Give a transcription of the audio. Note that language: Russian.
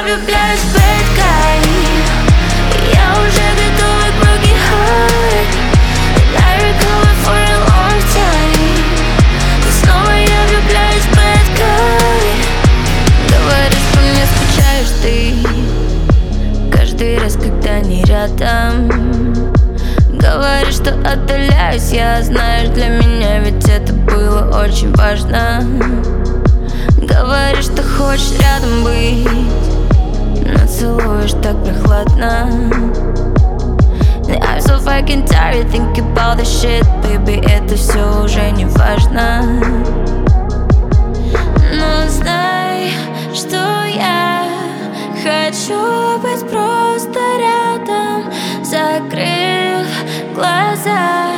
влюбляюсь в bad guy. Я уже готова к broken heart, and I recover for a long time. И снова я влюбляюсь в bad guy. Говоришь, по мне скучаешь ты каждый раз, когда не рядом. Говоришь, что отдаляюсь я, знаешь, для меня ведь это было очень важно. Говоришь, что хочешь рядом быть, но целуешь так прохладно. I'm so fucking tired, think about the shit, baby, это все уже не важно. Но знай, что я хочу быть просто рядом, закрыв глаза.